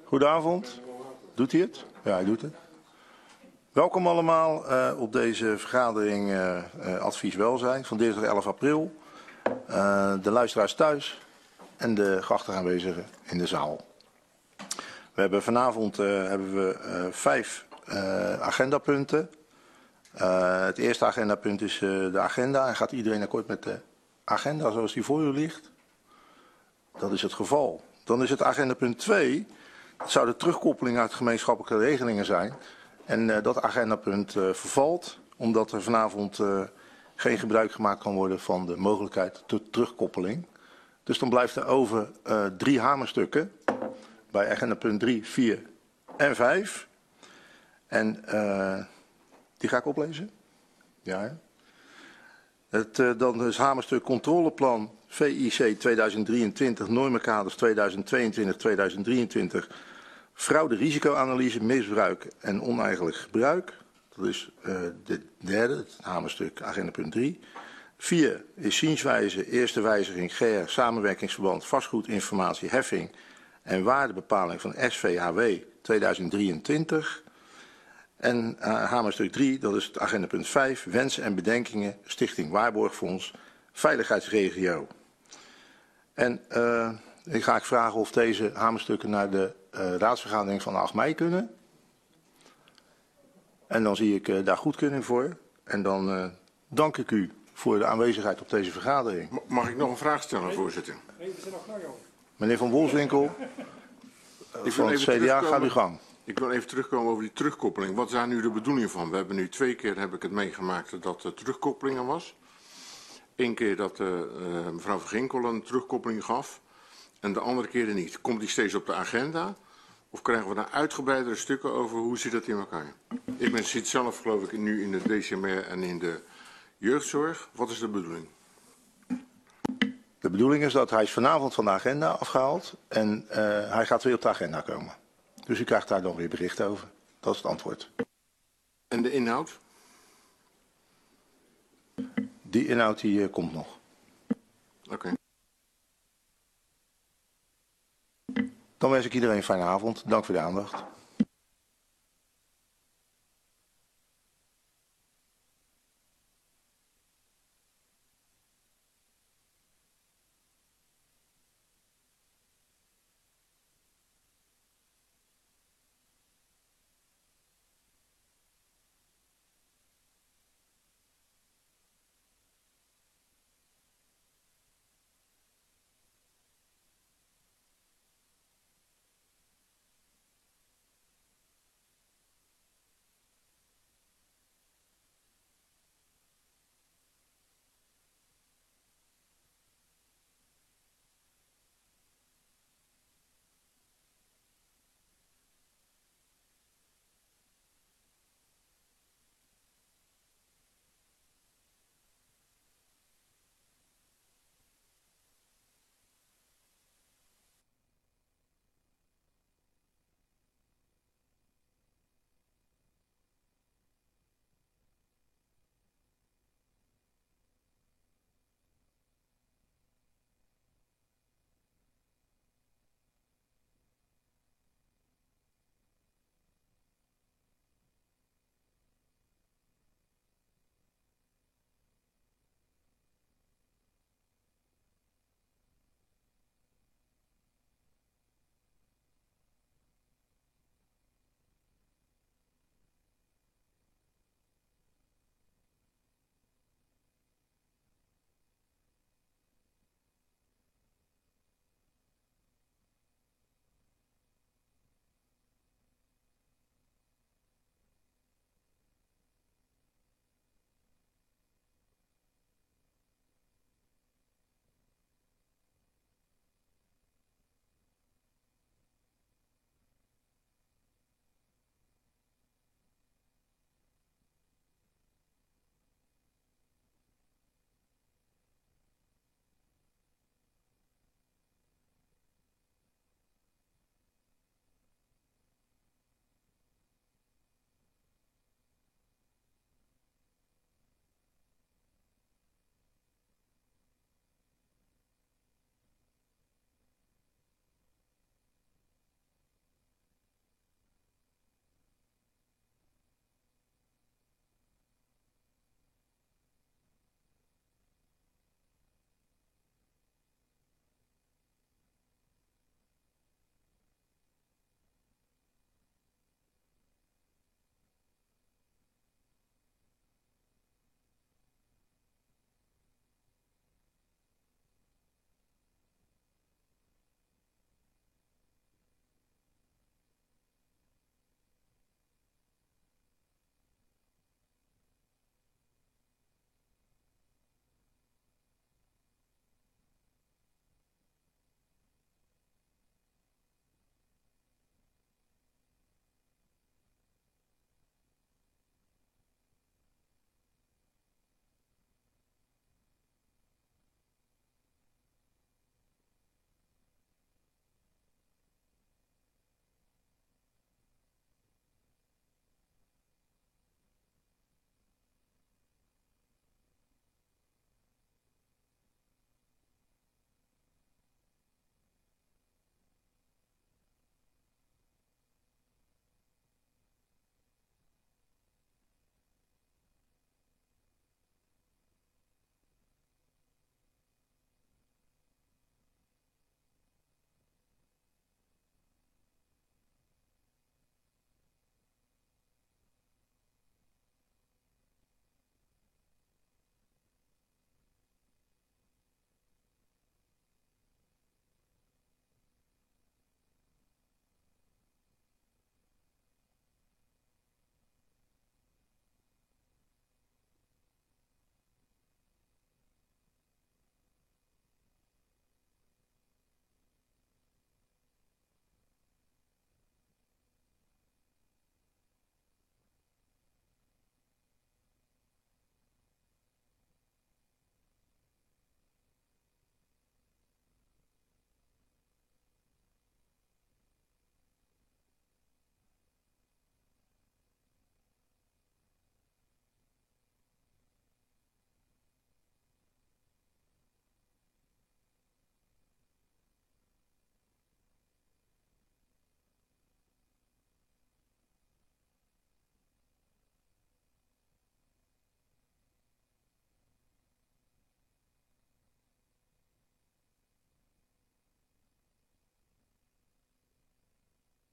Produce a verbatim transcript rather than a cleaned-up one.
Goedenavond. Doet hij het? Ja, hij doet het. Welkom allemaal uh, op deze vergadering uh, uh, Advies Welzijn van dinsdag elf april. Uh, de luisteraars thuis en de geachte aanwezigen in de zaal. We hebben vanavond uh, hebben we uh, vijf uh, agendapunten. Uh, het eerste agendapunt is uh, de agenda. En gaat iedereen akkoord met de agenda zoals die voor u ligt? Dat is het geval. Dan is het agendapunt twee. Dat zou de terugkoppeling uit gemeenschappelijke regelingen zijn. En uh, dat agendapunt uh, vervalt, omdat er vanavond uh, geen gebruik gemaakt kan worden van de mogelijkheid tot terugkoppeling. Dus dan blijft er over uh, drie hamerstukken bij agendapunt drie, vier en vijf. En uh, die ga ik oplezen. Ja, hè? Het, uh, dan is hamerstuk controleplan V I C tweeduizend drieëntwintig, normenkaders tweeduizend tweeëntwintig tot tweeduizend drieëntwintig, fraude risicoanalyse, misbruik en oneigenlijk gebruik. Dat is uh, de derde, het hamerstuk agendapunt drie. Vier is zienswijze, eerste wijziging G R, samenwerkingsverband, vastgoedinformatie, heffing en waardebepaling van S V H W tweeduizend drieëntwintig. En uh, hamerstuk drie, dat is het agendapunt vijf, wensen en bedenkingen, Stichting Waarborgfonds, Veiligheidsregio. En uh, ik ga ik vragen of deze hamerstukken naar de uh, raadsvergadering van acht mei kunnen. En dan zie ik uh, daar goedkeuring voor. En dan uh, dank ik u voor de aanwezigheid op deze vergadering. Mag ik nog een vraag stellen, voorzitter? Meneer Van Wolfswinkel, uh, van het C D A, gaat uw gang. Ik wil even terugkomen over die terugkoppeling. Wat is daar nu de bedoeling van? We hebben nu twee keer heb ik het meegemaakt dat er terugkoppelingen was. Eén keer dat uh, uh, mevrouw Van Ginkel een terugkoppeling gaf en de andere keren niet. Komt die steeds op de agenda? Of krijgen we daar uitgebreidere stukken over? Hoe zit dat in elkaar? Ik ben, zit zelf geloof ik nu in de D C M R en in de jeugdzorg. Wat is de bedoeling? De bedoeling is dat hij is vanavond van de agenda afgehaald en uh, hij gaat weer op de agenda komen. Dus u krijgt daar dan weer bericht over. Dat is het antwoord. En de inhoud? Die inhoud die uh, komt nog. Oké. Okay. Dan wens ik iedereen een fijne avond. Dank voor de aandacht.